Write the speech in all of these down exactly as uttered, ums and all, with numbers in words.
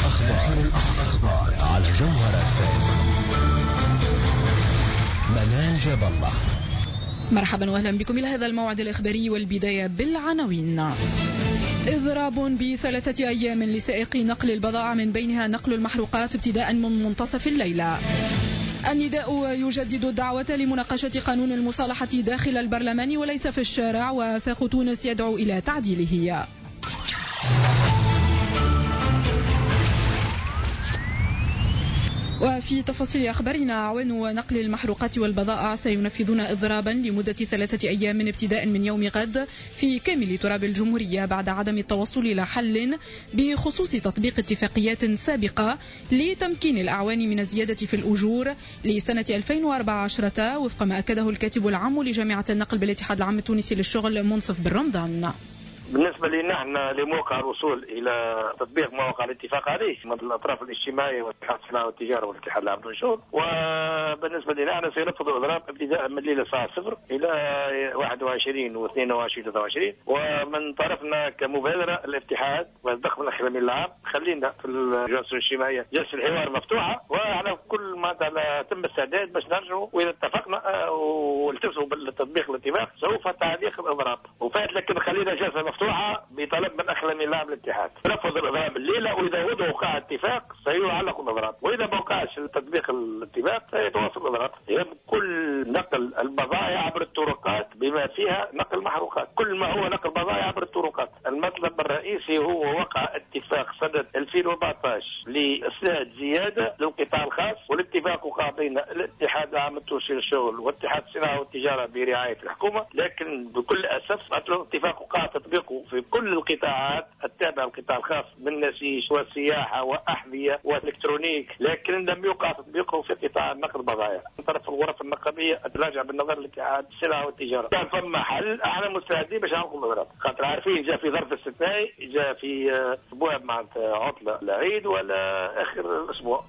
الأخبار الأخبار على جوهرة منال جاب الله. مرحبا واهلا بكم إلى هذا الموعد الإخباري، والبداية بالعناوين. إضراب بثلاثة أيام لسائقي نقل البضائع، من بينها نقل المحروقات ابتداء من منتصف الليلة. النداء يجدد الدعوة لمناقشة قانون المصالحة داخل البرلمان وليس في الشارع، وآفاق تونس يدعو إلى تعديله. وفي تفاصيل أخبارنا، أعوان نقل المحروقات والبضائع سينفذون إضرابا لمدة ثلاثة أيام ابتداء من يوم غد في كامل تراب الجمهورية بعد عدم التوصل إلى حل بخصوص تطبيق اتفاقيات سابقة لتمكين الأعوان من الزيادة في الأجور لسنة ألفين وأربعة عشر، وفق ما أكده الكاتب العام لجامعة النقل بالاتحاد العام التونسي للشغل منصف بن رمضان. بالنسبة لنا احنا لموقع الوصول إلى تطبيق مواقع الاتفاق عليه من الأطراف الاجتماعية والاتحاد الصناعة والتجارة والاتحاد العام للشغل، وبالنسبة لنا احنا سينفذ الإضراب ابتداء من الليلة الساعة صفر إلى واحد وعشرين واثنين وعشرين وثلاثة وعشرين، ومن طرفنا كمبادرة الاتحاد والضخم الأخدمي العام خلينا في الجلسة الاجتماعية جلسة الحوار مفتوحة، وعلى كل ما تم استعداد باش نرجعوا، وإذا اتفقنا والتزموا بالتطبيق الاتفاق سوف تعليق الإضراب وفات، لكن خلينا جلسة مفتوحة بطلب من أخلمي العام الاتحاد نفذ الإضراب الليلة، وإذا وقع اتفاق سيعلق الإضراب، وإذا ما وقعش تطبيق الاتفاق سيتواصل الإضراب. كل نقل البضائع عبر الطرقات بما فيها نقل محروقات، كل ما هو نقل بضائع عبر الطرقات. المطلب الرئيسي هو وقع اتفاق سنة ألفين وأربعة عشر لإسناد زيادة للقطاع الخاص، والاتفاق وقع بين الاتحاد العام التونسي للشغل واتحاد الصناعة والتجارة برعاية الحكومة، لكن بكل أسف الاتفاق وقع تطبيقه في كل القطاعات التابعة للقطاع الخاص من نسيج والسياحة وأحذية والإلكترونيك، لكن لم يقع تطبيقه في قطاع نقل البضائع. من طرف الغرف النقابية تراجع بالنظر لاتحاد الصناعة والتجارة، كان ثم حل احنا مستعدين باش نعرفوا الإضراب، خاطر عارفين جاء في ظرف استثنائي، جاء في أبواب معناتها عطلة العيد ولا آخر الأسبوع.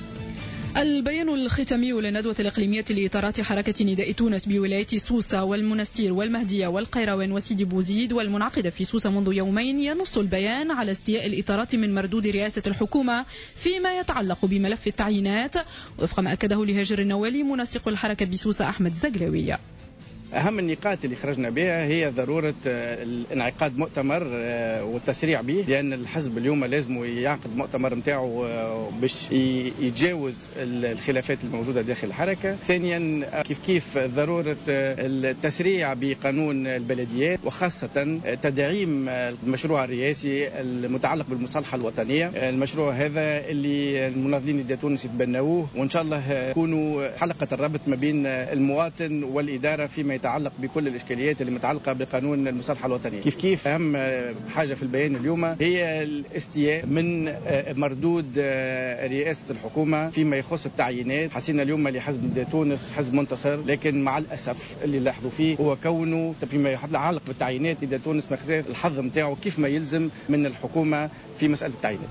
البيان الختامي للندوة الإقليمية لإطارات حركة نداء تونس بولاية سوسة والمنستير والمهدية والقيروان وسيدي بوزيد والمنعقدة في سوسة منذ يومين ينص البيان على استياء الإطارات من مردود رئاسة الحكومة فيما يتعلق بملف التعيينات، وفق ما أكده لهاجر النوالي منسق الحركة بسوسة أحمد زغلاوي. أهم النقاط اللي خرجنا بها هي ضرورة انعقاد مؤتمر والتسريع به، لأن الحزب اليوم لازم يعقد مؤتمر متاعه باش يتجاوز الخلافات الموجودة داخل الحركة. ثانيا كيف كيف ضرورة التسريع بقانون البلديات، وخاصة تدعيم المشروع الرئاسي المتعلق بالمصالحة الوطنية. المشروع هذا اللي المناضلين نداء تونس يتبنوه، وإن شاء الله يكونوا حلقة الربط ما بين المواطن والإدارة فيما يتعلق بكل الإشكاليات اللي متعلقة بقانون المصالحة الوطنية. كيف كيف أهم حاجة في البيان اليوم هي الاستياء من مردود رئاسة الحكومة فيما يخص التعيينات. حسينا اليوم لحزب نداء تونس حزب منتصر، لكن مع الأسف اللي لاحظوا فيه هو كونه فيما يتعلق بالتعيينات نداء تونس ما خذ الحظ متاعه كيف ما يلزم من الحكومة في مسألة التعيينات.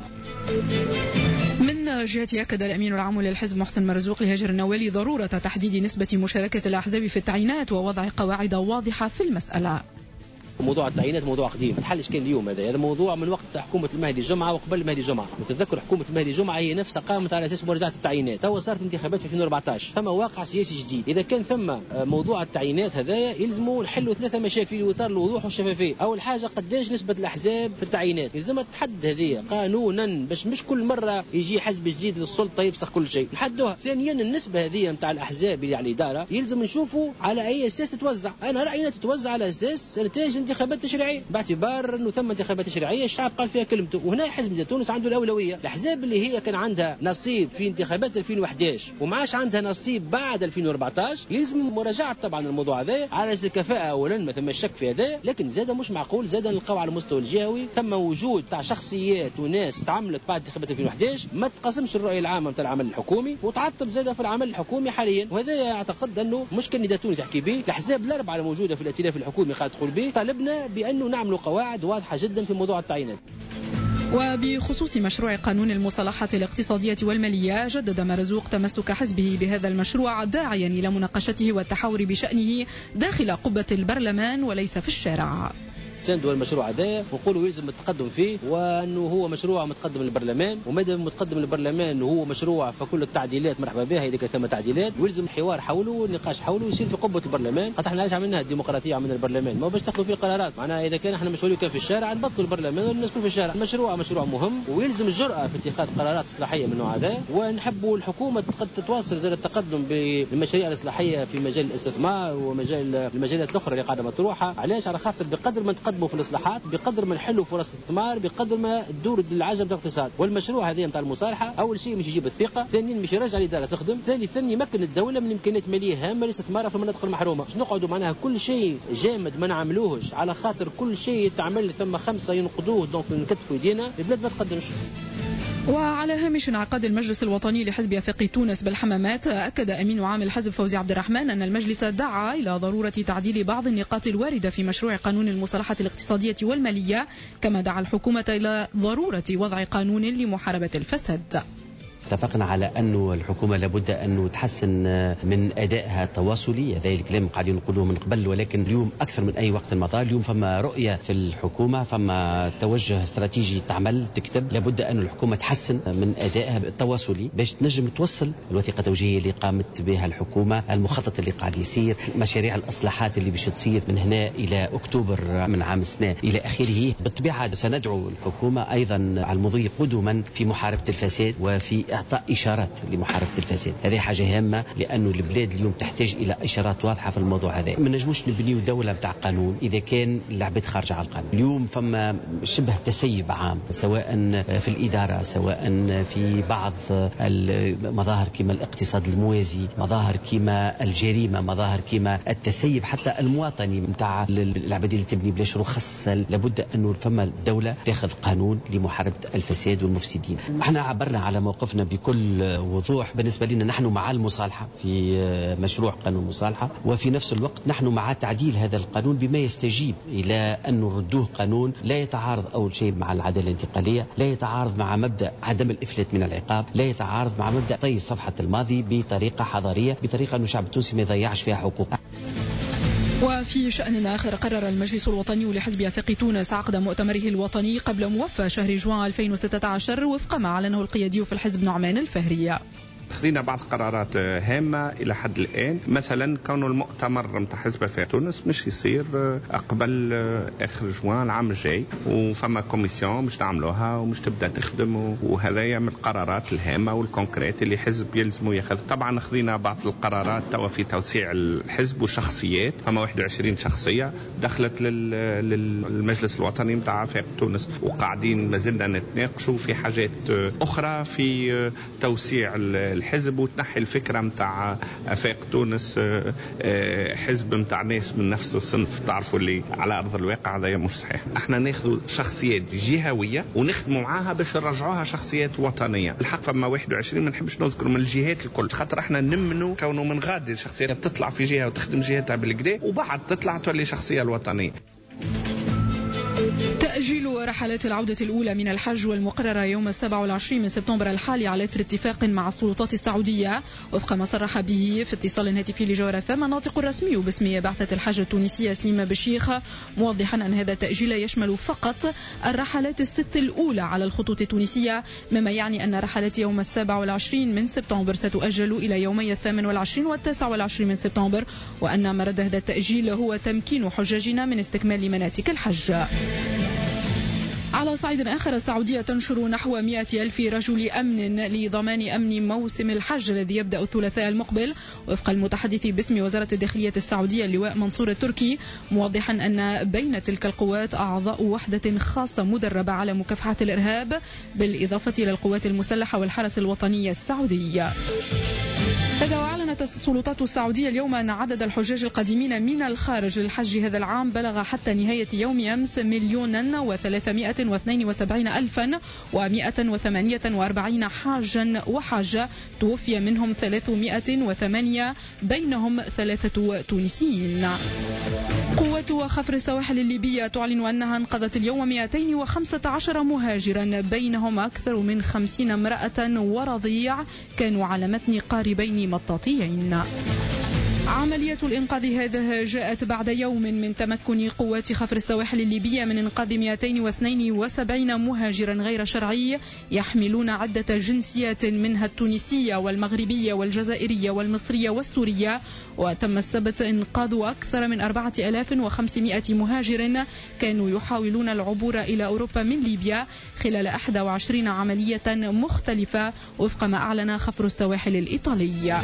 من جهة أكد الأمين العام للحزب محسن مرزوق لهاجر النوالي ضرورة تحديد نسبة مشاركة الأحزاب في التعيينات ووضع قواعد واضحة في المسألة. موضوع التعيينات موضوع قديم، ما تحلش كان اليوم، هذا هذا موضوع من وقت حكومه المهدي جمعه وقبل المهدي جمعه، وتتذكر حكومه المهدي جمعه هي نفسها قامت على اساس مراجعه التعيينات، تو صارت انتخابات في ألفين وأربعة عشر، ثم واقع سياسي جديد، اذا كان ثم موضوع التعيينات هذايا يلزموا نحلوا ثلاثه مشاكل في اطار الوضوح والشفافيه. اول حاجه قداش نسبه الاحزاب في التعيينات، يلزمها تحدد هذه قانونا باش مش كل مره يجي حزب جديد للسلطه يفسخ كل شيء، نحدوها. ثانيا النسبه هذه نتاع الاحزاب اللي على الاداره يلزم نشوفوا على اي اساس تتوزع، انا رايي تتوزع على اساس نتائج انتخابات تشريعيه، باعتبار انه ثم انتخابات تشريعيه الشعب قال فيها كلمته، وهنا حزب نداء تونس عنده الاولويه. الاحزاب اللي هي كان عندها نصيب في انتخابات ألفين وأحد عشر وما عادش عندها نصيب بعد ألفين وأربعة عشر يلزم مراجعه طبعا الموضوع هذا على اساس الكفاءه، اولا ما ثم الشك في هذا، لكن زاد مش معقول زاد نلقاو على المستوى الجهوي ثم وجود تاع شخصيات وناس تعاملت بعد انتخابات ألفين وأحد عشر ما تقسمش الراي العام نتاع العمل الحكومي وتعطل زاد في العمل الحكومي حاليا، وهذا اعتقد انه مشكل نداء تونس يحكي به. الاحزاب الاربعه الموجوده في الائتلاف الحكومي قاعد تقول به، طالبنا بانه نعملوا قواعد واضحة جدا في موضوع التعيينات. وبخصوص مشروع قانون المصالحة الاقتصادية والمالية، جدد مرزوق تمسك حزبه بهذا المشروع داعيا إلى مناقشته والتحاور بشأنه داخل قبة البرلمان وليس في الشارع. تندوا المشروع هذا ونقولوا يلزم التقدم فيه، وانه هو مشروع متقدم للبرلمان، ومادام متقدم للبرلمان وهو مشروع فكل التعديلات مرحبا بها اذا كان ثم تعديلات، ويلزم الحوار حوله والنقاش حوله يصير في قبه البرلمان. خاطر احنا علاش عملناها الديمقراطيه عملنا البرلمان؟ ما باش تاخذوا فيه قرارات، معناها اذا كان احنا مشغولين كان في الشارع نبطلوا البرلمان والناس في الشارع. المشروع مشروع مهم ويلزم الجرأه في اتخاذ قرارات اصلاحيه من النوع هذا، ونحبوا الحكومه قد تتواصل زي التقدم بالمشاريع الاصلاحيه في مجال الاستثمار ومجال المجالات الاخرى اللي قاعده مطروحه. علاش؟ على خاطر بقدر ما نتقدموا في الاصلاحات بقدر ما نحلوا فرص استثمار بقدر ما تدور العجله الاقتصاد. والمشروع هذا نتاع المصالحه اول شيء مش يجيب الثقه، ثانيا مش يرجع الاداره تخدم، ثالثا يمكن الدوله من امكانيات ماليه هامه لاستثمارها في المناطق المحرومه. مش نقعدوا معناها كل شيء جامد ما نعملوهش على خاطر كل شيء يتعمل ثم خمسه ينقضوه دونك نكتفوا يدينا، البلاد ما تقدمش. وعلى هامش انعقاد المجلس الوطني لحزب أفاقي تونس بالحمامات، أكد أمين عام الحزب فوزي عبد الرحمن أن المجلس دعا إلى ضرورة تعديل بعض النقاط الواردة في مشروع قانون المصالحة الاقتصادية والمالية، كما دعا الحكومة إلى ضرورة وضع قانون لمحاربة الفساد. اتفقنا على أنه الحكومة لابد أن تحسن من أدائها التواصلي، هذا الكلام قاعدين نقولوه من قبل، ولكن اليوم أكثر من أي وقت مضى. اليوم فما رؤية في الحكومة، فما توجه استراتيجي تعمل تكتب، لابد أن الحكومة تحسن من أدائها التواصلي باش تنجم توصل الوثيقة التوجيهية اللي قامت بها الحكومة، المخطط اللي قاعد يصير، مشاريع الإصلاحات اللي باش تصير من هنا إلى أكتوبر من عام السنة إلى آخره. بالطبيعة سندعو الحكومة أيضا على المضي قدما في محاربة الفساد وفي إعطاء إشارات لمحاربة الفساد. هذه حاجة هامة لأنه البلاد اليوم تحتاج إلى إشارات واضحة في الموضوع هذا. ما نجموش نبنيو دولة متاع قانون إذا كان العباد خارجة على القانون. اليوم فما شبه تسيب عام سواء في الإدارة سواء في بعض المظاهر كما الاقتصاد الموازي، مظاهر كما الجريمة، مظاهر كما التسيب حتى المواطني متاع العباد اللي تبني بلاش رخص. لابد أنه فما الدولة تاخذ قانون لمحاربة الفساد والمفسدين. احنا عبرنا على موقفنا بكل وضوح. بالنسبة لنا نحن مع المصالحة في مشروع قانون المصالحة، وفي نفس الوقت نحن مع تعديل هذا القانون بما يستجيب إلى أن نردوه قانون لا يتعارض أول شيء مع العدالة الانتقالية، لا يتعارض مع مبدأ عدم الإفلات من العقاب، لا يتعارض مع مبدأ طي صفحة الماضي بطريقة حضارية، بطريقة أن الشعب التونسي ما يضيعش فيها حقوقه. وفي شأن آخر، قرر المجلس الوطني لحزب أفاقي تونس عقد مؤتمره الوطني قبل موفى شهر جوان ألفين وستة عشر وفق ما أعلنه القيادي في الحزب نعمان الفهري. خذينا بعض قرارات هامة إلى حد الآن، مثلا كون المؤتمر متاع حزب أفاقي تونس مش يصير قبل آخر جوان العام الجاي، وفما كوميسيون مش نعملوها ومش تبدأ تخدم، وهذا من القرارات الهامة والكونكريت اللي حزب يلزمه ياخذ. طبعا خذينا بعض القرارات توا في توسيع الحزب والشخصيات، فما واحد وعشرين شخصية دخلت للمجلس الوطني متاع أفاقي تونس، وقاعدين ما زلنا نتناقشوا في حاجات أخرى في توسيع الحزب وتنحي الفكرة متاع أفاقي تونس حزب متاع ناس من نفس الصنف، تعرفوا اللي على أرض الواقع هذا مش صحيح. احنا ناخذ شخصيات جهوية ونخدموا معاها باش نرجعوها شخصيات وطنية. الحق فما واحد وعشرين ما نحبش نذكر من الجهات الكل، خاطر احنا نمنوا كونه من غادي الشخصيات تطلع في جهة وتخدم جهتها بالكدا وبعد تطلع تولي شخصية الوطنية. تأجيل رحلات العودة الأولى من الحج والمقررة يوم السابع والعشرين من سبتمبر الحالي على إثر اتفاق مع السلطات السعودية، وفق ما صرح به في اتصال هاتفي لجوهر فم الناطق الرسمي باسم بعثة الحج التونسية سليم بشيخ، موضحا أن هذا التأجيل يشمل فقط الرحلات الست الأولى على الخطوط التونسية، مما يعني أن رحلات يوم السابع والعشرين من سبتمبر ستؤجل إلى يومي الثامن والعشرين والتاسع والعشرين من سبتمبر، وأن مرد هذا التأجيل هو تمكين حجاجنا من استكمال مناسك الحج. على صعيد آخر، السعودية تنشر نحو مئة ألف رجل أمن لضمان أمن موسم الحج الذي يبدأ الثلاثاء المقبل، وفق المتحدث باسم وزارة الداخلية السعودية اللواء منصور التركي، موضحا أن بين تلك القوات أعضاء وحدة خاصة مدربة على مكافحة الإرهاب، بالإضافة إلى القوات المسلحة والحرس الوطني السعودي. هذا وأعلنت السلطات السعودية اليوم أن عدد الحجاج القادمين من الخارج للحج هذا العام بلغ حتى نهاية يوم أمس مليونا وثلاثمائة واثنين وسبعين ألفا ومائة وثمانية وأربعين حاجا وحاجة، توفي منهم ثلاثمائة وثمانية بينهم ثلاثة تونسيين. قوة خفر السواحل الليبية تعلن أنها انقذت اليوم مئتين وخمسة عشر مهاجرا بينهم أكثر من خمسين امرأة ورضيع كانوا على متن قاربين مطاطيين. عملية الإنقاذ هذه جاءت بعد يوم من تمكن قوات خفر السواحل الليبية من إنقاذ مئتين واثنين وسبعين مهاجرا غير شرعي يحملون عدة جنسيات منها التونسية والمغربية والجزائرية والمصرية والسورية. وتم السبت إنقاذ أكثر من أربعة آلاف وخمسمائة مهاجر كانوا يحاولون العبور إلى أوروبا من ليبيا خلال إحدى وعشرين عملية مختلفة وفق ما أعلن خفر السواحل الإيطالي.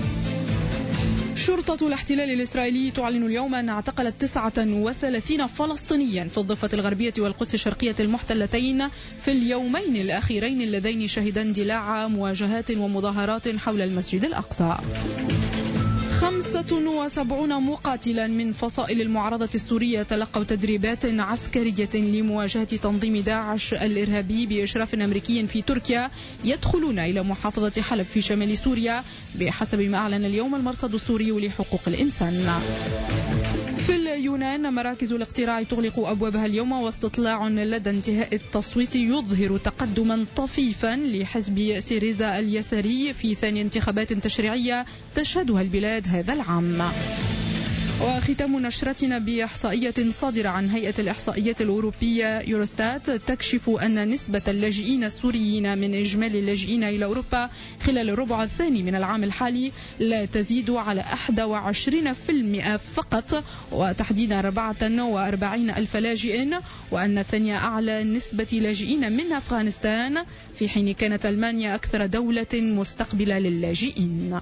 شرطة الاحتلال الإسرائيلي تعلن اليوم أن اعتقلت تسعة وثلاثين فلسطينيا في الضفة الغربية والقدس الشرقية المحتلتين في اليومين الأخيرين اللذين شهدا اندلاع مواجهات ومظاهرات حول المسجد الأقصى. خمسة وسبعين مقاتلا من فصائل المعارضة السورية تلقوا تدريبات عسكرية لمواجهة تنظيم داعش الإرهابي بإشراف أمريكي في تركيا يدخلون إلى محافظة حلب في شمال سوريا بحسب ما أعلن اليوم المرصد السوري لحقوق الإنسان. في اليونان مراكز الاقتراع تغلق أبوابها اليوم واستطلاع لدى انتهاء التصويت يظهر تقدما طفيفا لحزب سيريزا اليساري في ثاني انتخابات تشريعية تشهدها البلاد هذا العام. وختام نشرتنا بإحصائية صادرة عن هيئة الإحصائيات الأوروبية يوروستات تكشف أن نسبة اللاجئين السوريين من إجمالي اللاجئين إلى أوروبا خلال الربع الثاني من العام الحالي لا تزيد على واحد وعشرين بالمئة فقط، وتحديدا أربعة وأربعين ألف لاجئ، وأن ثانية أعلى نسبة لاجئين من أفغانستان، في حين كانت ألمانيا أكثر دولة مستقبلة للاجئين.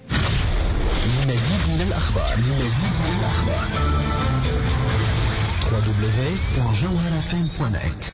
لمزيد من الأخبار لمزيد من الأخبار دبليو دبليو دبليو دوت جوهر إف إم دوت نت